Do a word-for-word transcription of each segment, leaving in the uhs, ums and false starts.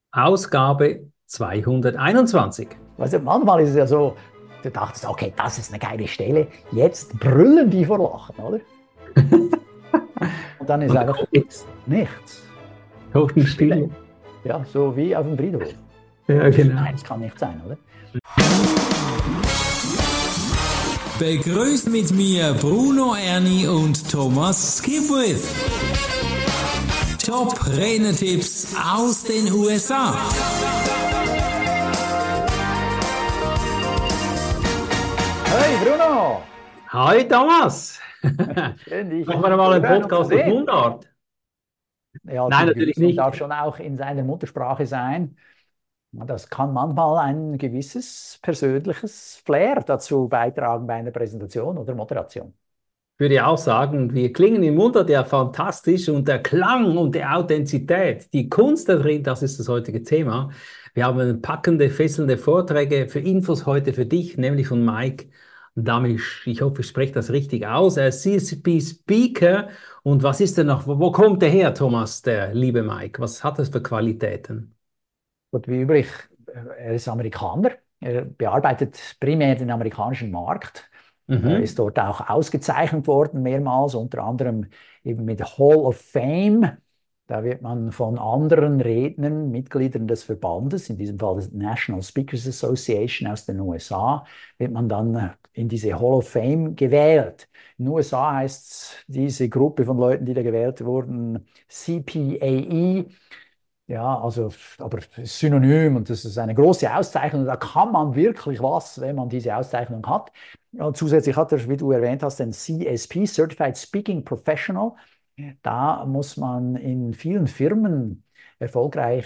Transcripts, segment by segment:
Ausgabe zweihunderteinundzwanzig. Also manchmal ist es ja so, du dachtest, okay, das ist eine geile Stelle, jetzt brüllen die vor Lachen, oder? Und dann ist Und einfach jetzt nichts. Stille. Totenstille. Ja, so wie auf dem Friedhof. Ja, genau. Nein, das kann nicht sein, oder? Begrüßt mit mir Bruno Erni und Thomas Skipwith. Top Renetipps aus den U S A. Hey Bruno! Hi Thomas! Schön, dich Machen wir mal einen zu hören und zu Podcast auf sehen. Mundart? Ja, Nein, zum natürlich gewissen nicht. darf schon auch in seiner Muttersprache sein. Ja, das kann manchmal ein gewisses persönliches Flair dazu beitragen bei einer Präsentation oder Moderation. Ich würde auch sagen, wir klingen im Mundart ja fantastisch und der Klang und die Authentizität, die Kunst da drin, das ist das heutige Thema. Wir haben packende, fesselnde Vorträge für Infos heute für dich, nämlich von Mike Damisch. Ich hoffe, ich spreche das richtig aus. Er ist C S P-Speaker. Und was ist denn noch? Wo, wo kommt der her, Thomas, der liebe Mike? Was hat das für Qualitäten? Gut, wie üblich, er ist Amerikaner. Er bearbeitet primär den amerikanischen Markt, äh, Mhm. ist dort auch ausgezeichnet worden mehrmals, unter anderem eben mit Hall of Fame. Da wird man von anderen Rednern, Mitgliedern des Verbandes, in diesem Fall des National Speakers Association aus den U S A, wird man dann äh, in diese Hall of Fame gewählt. In den U S A heißt diese Gruppe von Leuten, die da gewählt wurden, C P A E. Ja, also, aber Synonym und das ist eine große Auszeichnung. Da kann man wirklich was, wenn man diese Auszeichnung hat. Und zusätzlich hat er, wie du erwähnt hast, den C S P, Certified Speaking Professional. Da muss man in vielen Firmen erfolgreich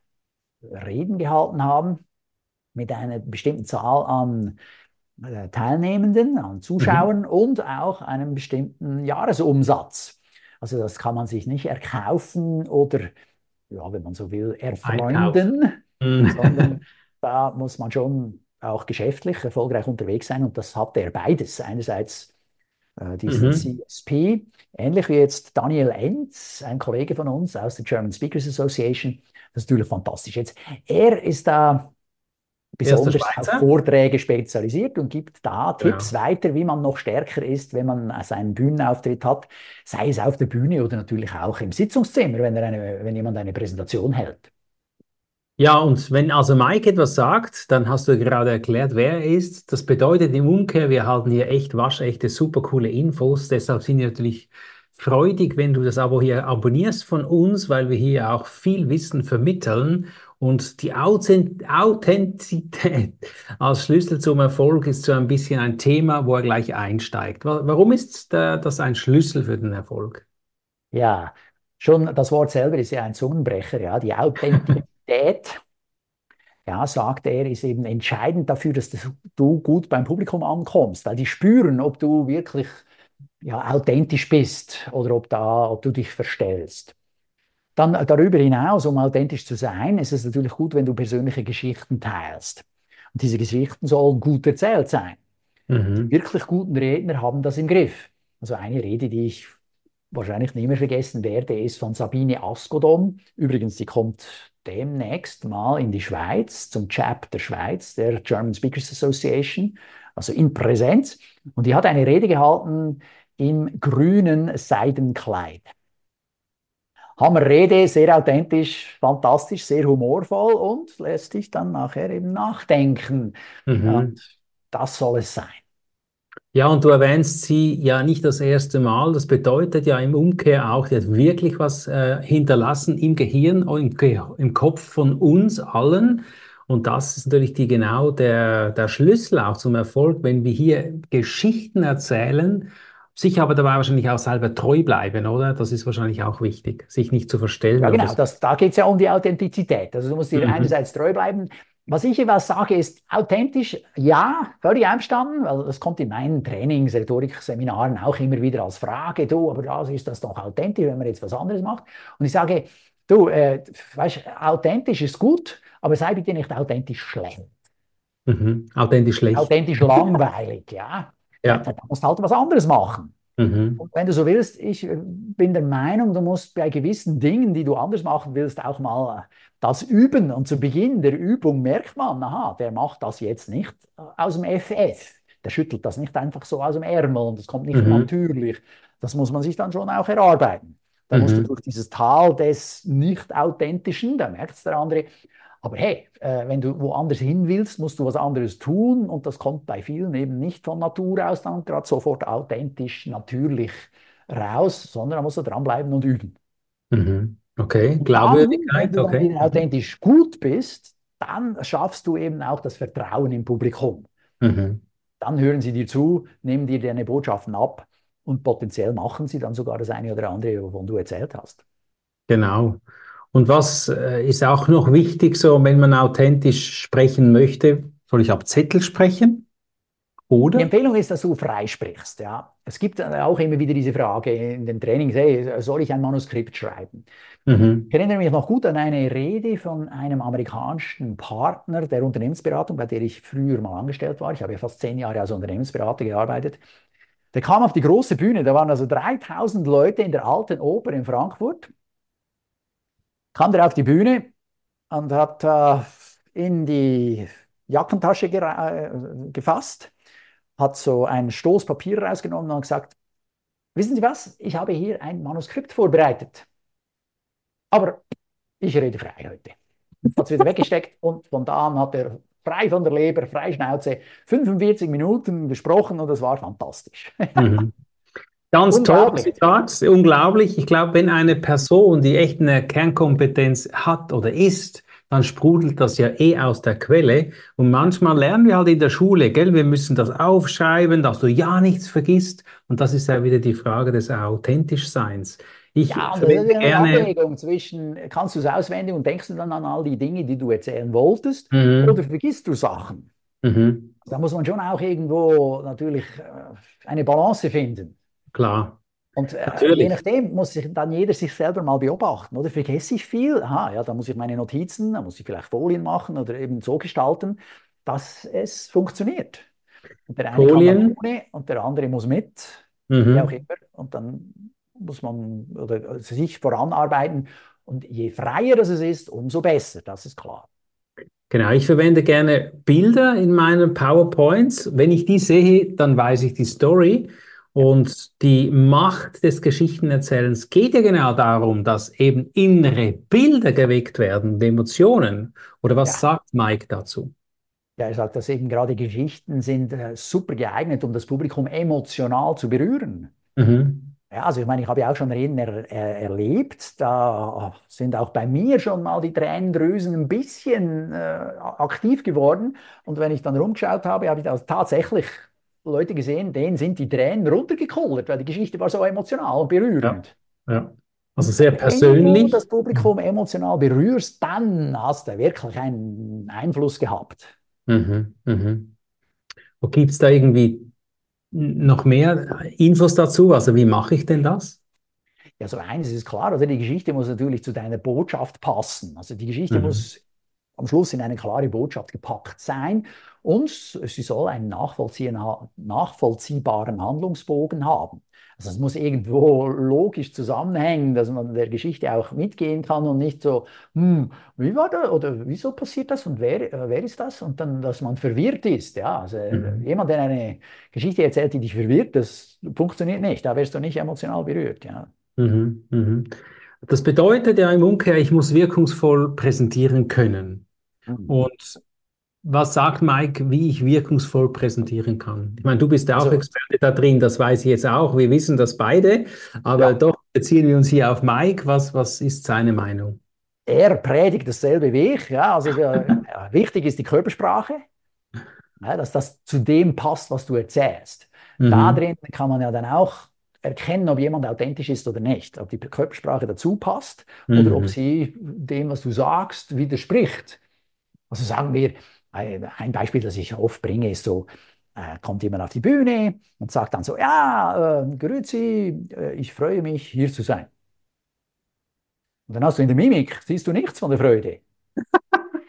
Reden gehalten haben mit einer bestimmten Zahl an äh, Teilnehmenden, an Mhm. Zuschauern und auch einem bestimmten Jahresumsatz. Also das kann man sich nicht erkaufen oder, ja, wenn man so will, Einkauf. erfreunden, Mhm. sondern da muss man schon auch geschäftlich erfolgreich unterwegs sein und das hat er beides. Einerseits äh, diesen Mhm. C S P, ähnlich wie jetzt Daniel Enz, ein Kollege von uns aus der German Speakers Association. Das ist natürlich fantastisch. Jetzt, er ist da Erster besonders auf Schweizer. Vorträge spezialisiert und gibt da Tipps Genau. weiter, wie man noch stärker ist, wenn man seinen Bühnenauftritt hat, sei es auf der Bühne oder natürlich auch im Sitzungszimmer, wenn, er eine, wenn jemand eine Präsentation hält. Ja, und wenn also Mike etwas sagt, dann hast du gerade erklärt, wer er ist. Das bedeutet im Umkehr, wir erhalten hier echt waschechte, super coole Infos. Deshalb sind wir natürlich freudig, wenn du das Abo hier abonnierst von uns, weil wir hier auch viel Wissen vermitteln. Und die Authent- Authentizität als Schlüssel zum Erfolg ist so ein bisschen ein Thema, wo er gleich einsteigt. Wa- Warum ist äh, das ein Schlüssel für den Erfolg? Ja, schon das Wort selber ist ja ein Zungenbrecher, ja, die Authentizität. Ja, sagt er, ist eben entscheidend dafür, dass du gut beim Publikum ankommst, weil die spüren, ob du wirklich ja, authentisch bist oder ob, da, ob du dich verstellst. Dann äh, darüber hinaus, um authentisch zu sein, ist es natürlich gut, wenn du persönliche Geschichten teilst. Und diese Geschichten sollen gut erzählt sein. Die Mhm. wirklich guten Redner haben das im Griff. Also eine Rede, die ich wahrscheinlich nie mehr vergessen werde, ist von Sabine Askodom. Übrigens, die kommt demnächst mal in die Schweiz, zum Chapter Schweiz der German Speakers Association, also in Präsenz. Und die hat eine Rede gehalten im grünen Seidenkleid. Hammerrede, sehr authentisch, fantastisch, sehr humorvoll und lässt dich dann nachher eben nachdenken. Mhm. Und das soll es sein. Ja, und du erwähnst sie ja nicht das erste Mal. Das bedeutet ja im Umkehr auch, die hat wirklich was äh, hinterlassen im Gehirn, im, Ge im Kopf von uns allen. Und das ist natürlich die, genau der, der Schlüssel auch zum Erfolg, wenn wir hier Geschichten erzählen, sich aber dabei wahrscheinlich auch selber treu bleiben, oder? Das ist wahrscheinlich auch wichtig, sich nicht zu verstellen Ja, oder genau, so. das, da geht es ja um die Authentizität. Also du musst dir Mhm. einerseits treu bleiben. Was ich jeweils sage, ist authentisch, ja, völlig einverstanden, weil das kommt in meinen Trainings, Rhetorikseminaren auch immer wieder als Frage, du, aber da ist das doch authentisch, wenn man jetzt was anderes macht. Und ich sage, du, äh, weißt, authentisch ist gut, aber sei bitte nicht authentisch schlecht, Mhm. Authentisch schlecht. authentisch langweilig, ja. Da, Ja. da musst du halt was anderes machen. Mhm. Und wenn du so willst, ich äh, bin der Meinung, du musst bei gewissen Dingen, die du anders machen willst, auch mal äh, das üben. Und zu Beginn der Übung merkt man, aha, der macht das jetzt nicht äh, aus dem F F. Der schüttelt das nicht einfach so aus dem Ärmel und das kommt nicht Mhm. natürlich. Das muss man sich dann schon auch erarbeiten. Da musst du Mhm. durch dieses Tal des Nicht-Authentischen, da merkt es der andere. Aber hey, äh, wenn du woanders hin willst, musst du was anderes tun und das kommt bei vielen eben nicht von Natur aus dann gerade sofort authentisch, natürlich raus, sondern da musst du dranbleiben und üben. Mhm. Okay, Und dann, wenn Glaubwürdigkeit, du dann okay. wieder authentisch gut bist, dann schaffst du eben auch das Vertrauen im Publikum. Mhm. Dann hören sie dir zu, nehmen dir deine Botschaften ab und potenziell machen sie dann sogar das eine oder andere, wovon du erzählt hast. Genau. Und was äh, ist auch noch wichtig, so wenn man authentisch sprechen möchte, soll ich ab Zettel sprechen? Die Oder? Empfehlung ist, dass du frei sprichst. Ja. Es gibt auch immer wieder diese Frage in den Trainings, hey, soll ich ein Manuskript schreiben? Mhm. Ich erinnere mich noch gut an eine Rede von einem amerikanischen Partner der Unternehmensberatung, bei der ich früher mal angestellt war. Ich habe ja fast zehn Jahre als Unternehmensberater gearbeitet. Der kam auf die große Bühne, da waren also dreitausend Leute in der Alten Oper in Frankfurt. Kam der auf die Bühne und hat äh, in die Jackentasche äh, gefasst, hat so ein Stoß Papier rausgenommen und gesagt, wissen Sie was, ich habe hier ein Manuskript vorbereitet, aber ich rede frei heute. Hat es wieder weggesteckt und von da an hat er frei von der Leber, frei Schnauze, fünfundvierzig Minuten gesprochen und das war fantastisch. Mhm. Ganz tolles Unglaublich. Zitat, unglaublich. Ich glaube, wenn eine Person, die echt eine Kernkompetenz hat oder ist, dann sprudelt das ja eh aus der Quelle. Und manchmal lernen wir halt in der Schule, gell, wir müssen das aufschreiben, dass du ja nichts vergisst. Und das ist ja wieder die Frage des Authentischseins. Ich Ja, und das ist verwende ja eine gerne, Abwägung zwischen, kannst du es auswendig und denkst du dann an all die Dinge, die du erzählen wolltest, oder mhm, vergisst du Sachen? mhm, Da muss man schon auch irgendwo natürlich äh, eine Balance finden. klar, Und äh, je natürlich. nachdem muss sich dann jeder sich selber mal beobachten. Oder vergesse ich viel? Aha, ja, dann muss ich meine Notizen, dann muss ich vielleicht Folien machen oder eben so gestalten, dass es funktioniert. Und der eine kann dann Folien, ohne und der andere muss mit, wie auch mhm. immer. Und dann muss man oder sich voranarbeiten. Und je freier das es ist, umso besser, das ist klar. Genau, ich verwende gerne Bilder in meinen PowerPoints. Wenn ich die sehe, dann weiß ich die Story. Ja, Und die Macht des Geschichtenerzählens geht ja genau darum, dass eben innere Bilder geweckt werden, die Emotionen. Oder was ja. sagt Mike dazu? Ja, er sagt, dass eben gerade Geschichten sind äh, super geeignet, um das Publikum emotional zu berühren. Mhm. Ja, also ich meine, ich habe ja auch schon Reden er, er, erlebt. Da sind auch bei mir schon mal die Tränendrüsen ein bisschen äh, aktiv geworden. Und wenn ich dann rumgeschaut habe, habe ich also tatsächlich Leute gesehen, denen sind die Tränen runtergekullert, weil die Geschichte war so emotional und Ja, berührend. ja. Also Und sehr wenn du das persönlich. Publikum emotional berührst, dann hast du wirklich einen Einfluss gehabt. Mhm. Mhm. Gibt es da irgendwie noch mehr Infos dazu? Also wie mache ich denn das? Ja, so eines ist klar, oder die Geschichte muss natürlich zu deiner Botschaft passen. Also die Geschichte Mhm. muss am Schluss in eine klare Botschaft gepackt sein und sie soll einen nachvollziehbaren Handlungsbogen haben. Also es muss irgendwo logisch zusammenhängen, dass man der Geschichte auch mitgehen kann und nicht so, hm, wie war das oder wieso passiert das und wer, äh, wer ist das? Und dann, dass man verwirrt ist. Ja, also äh, Mhm. jemand, der eine Geschichte erzählt, die dich verwirrt, das funktioniert nicht. Da wirst du nicht emotional berührt. Ja. Mhm. Mhm. Das bedeutet ja im Umkehr, ich muss wirkungsvoll präsentieren können. Mhm. Und was sagt Mike, wie ich wirkungsvoll präsentieren kann? Ich meine, du bist ja auch Also, Experte da drin, das weiß ich jetzt auch. Wir wissen das beide, aber ja, doch beziehen wir uns hier auf Mike. Was, was ist seine Meinung? er predigt dasselbe wie ich. Ja, also der, ja, wichtig ist die Körpersprache, ja, dass das zu dem passt, was du erzählst. Da Mhm. drin kann man ja dann auch erkennen, ob jemand authentisch ist oder nicht, ob die Körpersprache dazu passt oder ob Mhm. sie dem, was du sagst, widerspricht. Also sagen wir, ein ein Beispiel, das ich oft bringe, ist so, äh, kommt jemand auf die Bühne und sagt dann so, ja, äh, grüezi, äh, ich freue mich, hier zu sein. Und dann hast du in der Mimik, siehst du nichts von der Freude.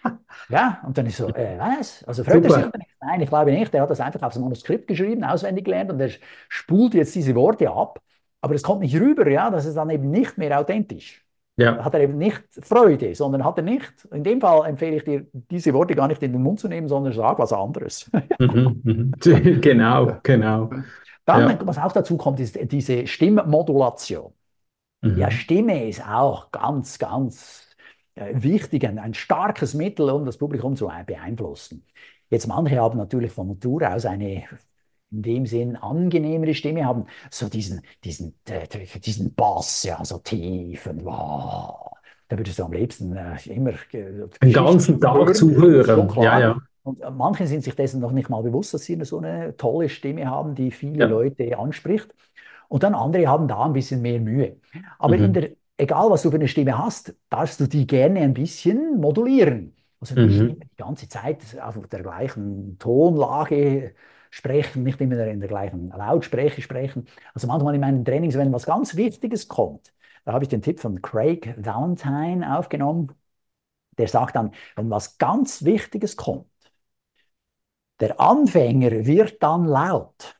Ja, und dann ist so, äh, was? Also freut er sich Super. oder nicht? Nein, ich glaube nicht. Er hat das einfach aufs Manuskript geschrieben, auswendig gelernt und er spult jetzt diese Worte ab. Aber es kommt nicht rüber, ja, das ist dann eben nicht mehr authentisch. Da Ja. hat er eben nicht Freude, sondern hat er nicht. In dem Fall empfehle ich dir, diese Worte gar nicht in den Mund zu nehmen, sondern sag was anderes. Mhm. Mhm. Genau, genau. Dann, Ja. was auch dazu kommt, ist diese Stimmmodulation. Ja, Mhm. Stimme ist auch ganz, ganz äh, wichtig, ein, ein starkes Mittel, um das Publikum zu beeinflussen. Jetzt manche haben natürlich von Natur aus eine in dem Sinn angenehmere Stimme, haben so diesen, diesen, äh, diesen Bass, ja, so tief und wow. Da würdest du am liebsten äh, immer äh, Den Geschichten ganzen Tag hören, schon zuhören. Ja, klar. ja. Und äh, manche sind sich dessen noch nicht mal bewusst, dass sie so eine tolle Stimme haben, die viele Ja. Leute anspricht. Und dann andere haben da ein bisschen mehr Mühe. Aber in Mhm. der, egal was du für eine Stimme hast, darfst du die gerne ein bisschen modulieren. Also nicht immer Mhm. die ganze Zeit auf der gleichen Tonlage sprechen, nicht immer in der gleichen Lautsprache sprechen. Also manchmal in meinen Trainings, wenn was ganz Wichtiges kommt, da habe ich den Tipp von Craig Valentine aufgenommen. Der sagt dann, wenn was ganz Wichtiges kommt, der Anfänger wird dann laut,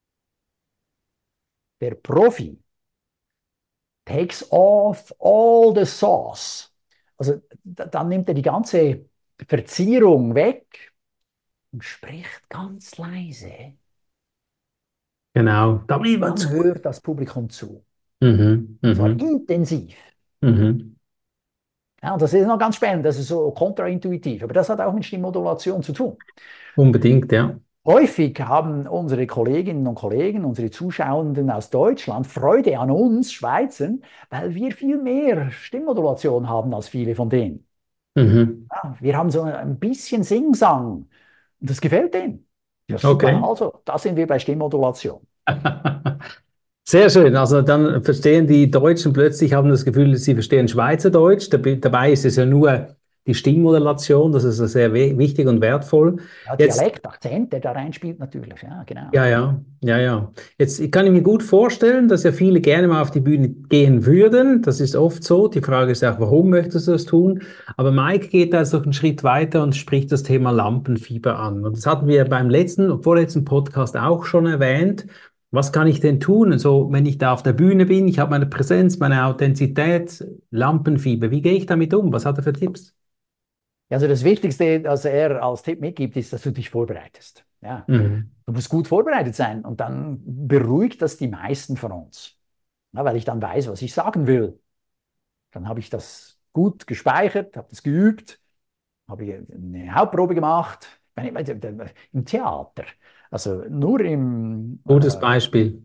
der Profi takes off all the sauce. Also dann nimmt er die ganze Verzierung weg und spricht ganz leise. Genau. Da will man Dann zu. hört das Publikum zu. Mhm. Und zwar Mhm. intensiv. Mhm. Ja, und das ist noch ganz spannend, das ist so kontraintuitiv, aber das hat auch mit Stimmmodulation zu tun. Unbedingt, ja. Häufig haben unsere Kolleginnen und Kollegen, unsere Zuschauenden aus Deutschland Freude an uns Schweizern, weil wir viel mehr Stimmmodulation haben als viele von denen. Mhm. Ja, wir haben so ein bisschen Singsang und das gefällt denen. Ja, super. Okay. Also, da sind wir bei Stimmmodulation. Sehr schön. Also dann verstehen die Deutschen plötzlich, haben das Gefühl, sie verstehen Schweizerdeutsch. Dab- Dabei ist es ja nur die Stimmmodulation. Das ist ja sehr we- wichtig und wertvoll. Ja, Jetzt, Dialekt, Akzent, der da reinspielt natürlich. Ja, genau. ja, ja, ja, ja. Jetzt kann ich mir gut vorstellen, dass ja viele gerne mal auf die Bühne gehen würden. Das ist oft so. Die Frage ist auch, warum möchtest du das tun? Aber Mike geht da jetzt noch einen Schritt weiter und spricht das Thema Lampenfieber an. Und das hatten wir beim letzten und vorletzten Podcast auch schon erwähnt. Was kann ich denn tun? Also, wenn ich da auf der Bühne bin, ich habe meine Präsenz, meine Authentizität, Lampenfieber. Wie gehe ich damit um? Was hat er für Tipps? Ja, also das Wichtigste, was er als Tipp mitgibt, ist, dass du dich vorbereitest. Ja. Mhm. Du musst gut vorbereitet sein und dann beruhigt das die meisten von uns. Ja, weil ich dann weiß, was ich sagen will. Dann habe ich das gut gespeichert, habe das geübt, habe ich eine Hauptprobe gemacht. Ich meine, im Theater, also nur im, Gutes äh, Beispiel.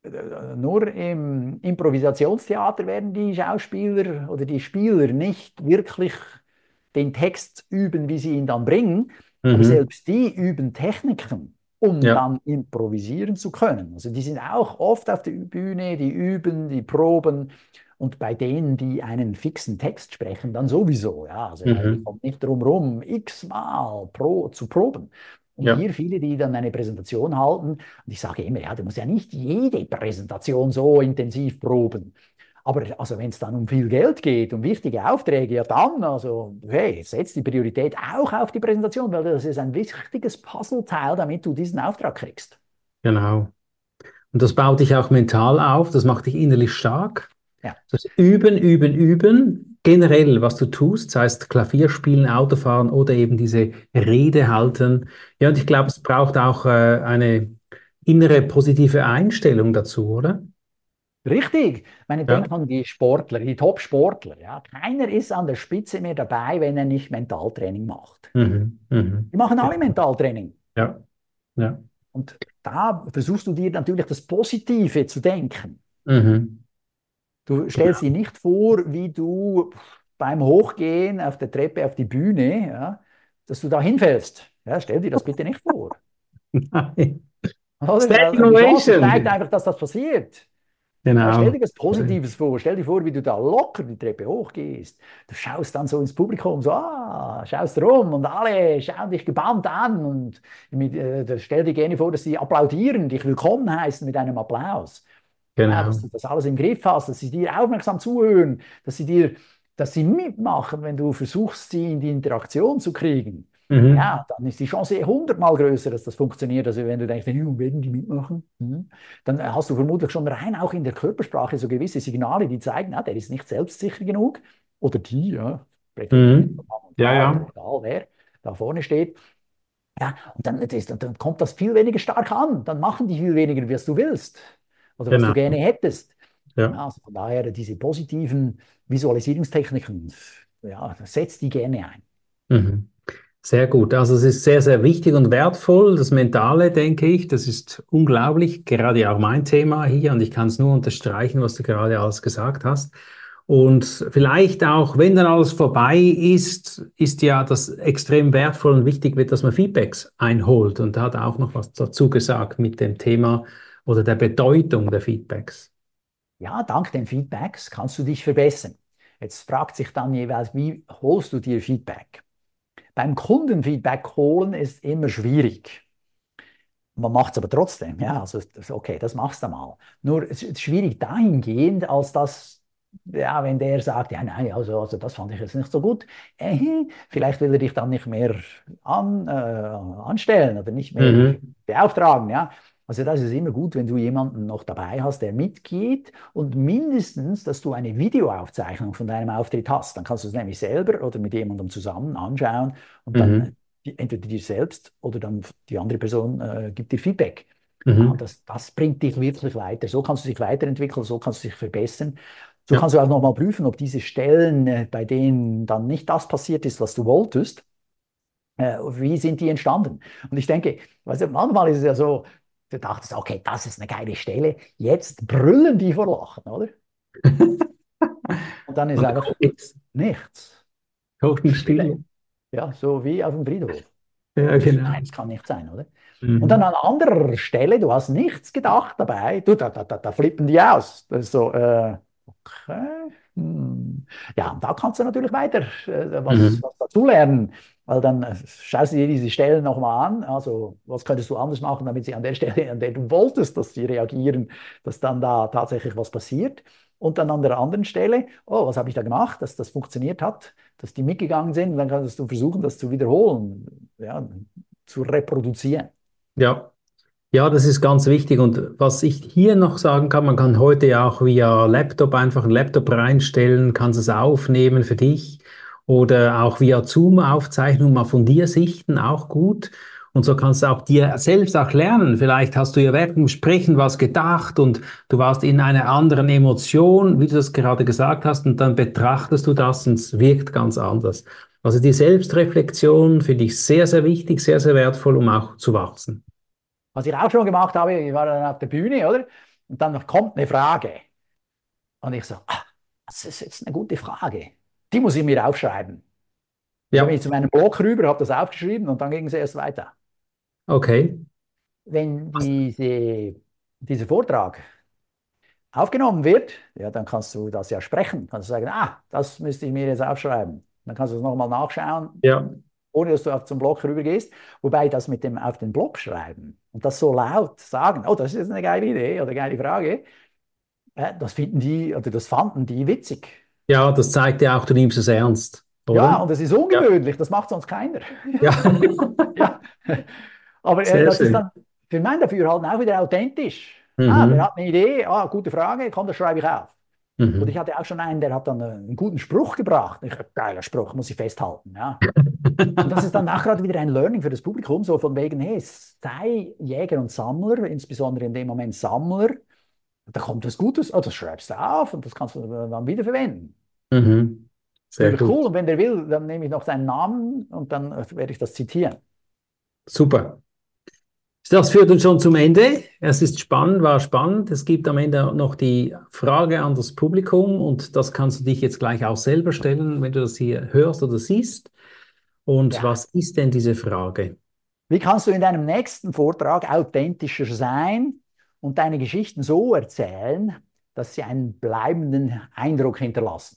nur im Improvisationstheater werden die Schauspieler oder die Spieler nicht wirklich den Text üben, wie sie ihn dann bringen, aber Mhm. selbst die üben Techniken, um Ja. dann improvisieren zu können. Also die sind auch oft auf der Bühne, die üben, die proben und bei denen, die einen fixen Text sprechen, dann sowieso. Ja, also die Mhm. kommen nicht drum rum, x-mal pro, zu proben. Und Ja. hier viele, die dann eine Präsentation halten, und ich sage immer, ja, du musst ja nicht jede Präsentation so intensiv proben. Aber also wenn es dann um viel Geld geht, um wichtige Aufträge, ja dann, also hey, setz die Priorität auch auf die Präsentation, weil das ist ein wichtiges Puzzleteil, damit du diesen Auftrag kriegst. Genau. Und das baut dich auch mental auf, das macht dich innerlich stark. Ja, Das Üben, Üben, Üben, generell, was du tust, sei es Klavier spielen, Autofahren oder eben diese Rede halten. Ja, und ich glaube, es braucht auch äh, eine innere positive Einstellung dazu, oder? richtig. Ich meine, Ja. denk an die Sportler, die Top-Sportler. Ja. Keiner ist an der Spitze mehr dabei, wenn er nicht Mentaltraining macht. Mhm. Mhm. Die machen alle Mentaltraining. Ja. Ja. Und da versuchst du dir natürlich das Positive zu denken. Mhm. Du stellst dir nicht vor, wie du beim Hochgehen auf der Treppe auf die Bühne, ja, dass du da hinfällst. Ja, stell dir das bitte nicht vor. Nein. Oder? Standing Weil die Chance steigt Ovation. einfach, dass das passiert. Ja, stell Genau. dir das Positives vor. Stell dir vor, wie du da locker die Treppe hochgehst. Du schaust dann so ins Publikum, so, ah, schaust rum und alle schauen dich gebannt an. Und mit, äh, stell dir gerne vor, dass sie applaudieren, dich willkommen heißen mit einem Applaus. Ja, dass Genau. du das alles im Griff hast, dass sie dir aufmerksam zuhören, dass sie dir dass sie mitmachen, wenn du versuchst, sie in die Interaktion zu kriegen, Mhm. ja, dann ist die Chance hundertmal größer, dass das funktioniert. Also wenn du denkst, "Ja, werden die mitmachen? Hm?", dann hast du vermutlich schon rein auch in der Körpersprache so gewisse Signale, die zeigen, ah, der ist nicht selbstsicher genug. Oder die, ja, sprechen wir jetzt von Mhm. Mann und Ja, Frau, ja. egal wer da vorne steht. Ja, und dann, das, dann kommt das viel weniger stark an. Dann machen die viel weniger, was du willst oder was du Genau. gerne hättest. Ja. Ja, also von daher diese positiven Visualisierungstechniken, ja, setzt die gerne ein. Mhm. Sehr gut. Also es ist sehr, sehr wichtig und wertvoll. Das Mentale, denke ich, das ist unglaublich, gerade auch mein Thema hier und ich kann es nur unterstreichen, was du gerade alles gesagt hast. Und vielleicht auch, wenn dann alles vorbei ist, ist ja das extrem wertvoll und wichtig wird, dass man Feedbacks einholt. Und da hat er auch noch was dazu gesagt mit dem Thema oder der Bedeutung der Feedbacks. Ja, dank den Feedbacks kannst du dich verbessern. Jetzt fragt sich dann jeweils, wie holst du dir Feedback? Beim Kundenfeedback holen ist immer schwierig. Man macht es aber trotzdem, ja, also das- okay, das machst du mal. Nur es ist schwierig dahingehend, als dass, ja, wenn der sagt, ja, nein, also, also das fand ich jetzt nicht so gut, äh, vielleicht will er dich dann nicht mehr an, äh, anstellen oder nicht mehr Mhm. beauftragen, ja. Also das ist immer gut, wenn du jemanden noch dabei hast, der mitgeht und mindestens, dass du eine Videoaufzeichnung von deinem Auftritt hast. Dann kannst du es nämlich selber oder mit jemandem zusammen anschauen und dann Mhm. die, entweder dir selbst oder dann die andere Person äh, gibt dir Feedback. Ja, und Mhm. das, das bringt dich wirklich weiter. So kannst du dich weiterentwickeln, so kannst du dich verbessern. So Ja. kannst du auch nochmal prüfen, ob diese Stellen, äh, bei denen dann nicht das passiert ist, was du wolltest, äh, wie sind die entstanden? Und ich denke, weißt du, manchmal ist es ja so, du dachtest, okay, das ist eine geile Stelle, jetzt brüllen die vor Lachen, oder? Und dann ist Und da einfach kommt nichts. nichts. Stille. Totenstille. Ja, so wie auf dem Friedhof. Ja, Und das, genau. nein, das kann nicht sein, oder? Und dann Mhm. an anderer Stelle, du hast nichts gedacht dabei, du, da, da, da, da flippen die aus. Das ist so, äh, okay. Hm. Ja, und da kannst du natürlich weiter äh, was, Mhm. was dazulernen, weil dann äh, schaust du dir diese Stellen nochmal an. Also, was könntest du anders machen, damit sie an der Stelle, an der du wolltest, dass sie reagieren, dass dann da tatsächlich was passiert. Und dann an der anderen Stelle, oh, was habe ich da gemacht, dass das funktioniert hat, dass die mitgegangen sind. Und dann kannst du versuchen, das zu wiederholen, ja, zu reproduzieren. Ja. Ja, das ist ganz wichtig. Und was ich hier noch sagen kann, man kann heute ja auch via Laptop einfach einen Laptop reinstellen, kannst es aufnehmen für dich oder auch via Zoom-Aufzeichnung mal von dir sichten, auch gut. Und so kannst du auch dir selbst auch lernen. Vielleicht hast du ja während dem Sprechen was gedacht und du warst in einer anderen Emotion, wie du das gerade gesagt hast, und dann betrachtest du das und es wirkt ganz anders. Also die Selbstreflexion finde ich sehr, sehr wichtig, sehr, sehr wertvoll, um auch zu wachsen. Was ich auch schon gemacht habe, ich war dann auf der Bühne, oder? Und dann kommt eine Frage. Und ich so, ah, das ist jetzt eine gute Frage. Die muss ich mir aufschreiben. Und dann bin Ja, ich zu meinem Blog rüber, habe das aufgeschrieben und dann ging es erst weiter. okay. Wenn diese, dieser Vortrag aufgenommen wird, ja, dann kannst du das ja sprechen. Kannst du sagen, ah, das müsste ich mir jetzt aufschreiben. Dann kannst du es nochmal nachschauen, Ja, ohne dass du auf zum Blog rübergehst. Wobei das mit dem auf den Blog schreiben und das so laut sagen, oh, das ist eine geile Idee oder geile Frage, äh, das finden die oder das fanden die witzig. ja, das zeigt ja auch, du nimmst es ernst, oder? Ja, und das ist Ja, ungewöhnlich, das macht sonst keiner. ja, Ja, aber äh, sehr das ist schön. dann für mein Dafürhalten auch wieder authentisch. Ah, der Mhm. hat eine Idee, ah, gute Frage, komm, das schreibe ich auf. Und ich Mhm. hatte auch schon einen, der hat dann einen guten Spruch gebracht. Ich, geiler Spruch, muss ich festhalten. Ja. Und das ist dann auch gerade wieder ein Learning für das Publikum, so von wegen, hey, sei Jäger und Sammler, insbesondere in dem Moment Sammler. Da kommt was Gutes, oh, das schreibst du auf und das kannst du dann wieder verwenden. Mhm. Sehr Natürlich gut. cool. Und wenn der will, dann nehme ich noch seinen Namen und dann werde ich das zitieren. Super. Das führt uns schon zum Ende. Es ist spannend, war spannend. Es gibt am Ende noch die Frage an das Publikum und das kannst du dich jetzt gleich auch selber stellen, wenn du das hier hörst oder siehst. Und Ja. was ist denn diese Frage? Wie kannst du in deinem nächsten Vortrag authentischer sein und deine Geschichten so erzählen, dass sie einen bleibenden Eindruck hinterlassen?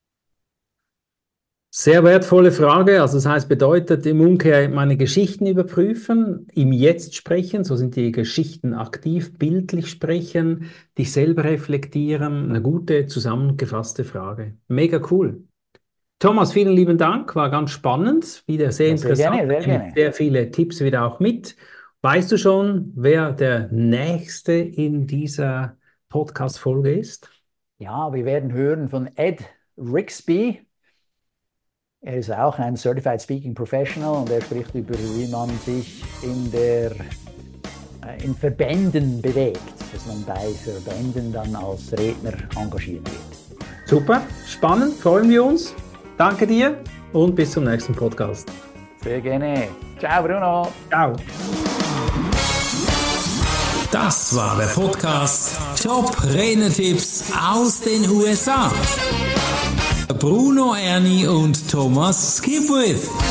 Sehr wertvolle Frage. Also das heißt, bedeutet im Umkehr meine Geschichten überprüfen, im Jetzt sprechen, so sind die Geschichten aktiv, bildlich sprechen, dich selber reflektieren. Eine gute, zusammengefasste Frage. Mega cool. Thomas, vielen lieben Dank, war ganz spannend, wieder sehr Ja, sehr interessant. gerne, sehr Ich nehme gerne. sehr viele Tipps wieder auch mit. Weißt du schon, wer der Nächste in dieser Podcast-Folge ist? Ja, wir werden hören von Ed Rixby. Er ist auch ein Certified Speaking Professional und er spricht über, wie man sich in, der, äh, in Verbänden bewegt, dass man bei Verbänden dann als Redner engagieren wird. Super, spannend, freuen wir uns. Danke dir und bis zum nächsten Podcast. Sehr gerne. Ciao Bruno. Ciao. Das war der Podcast Top Rednertipps aus den U S A. Bruno Erni und Thomas Skipwith.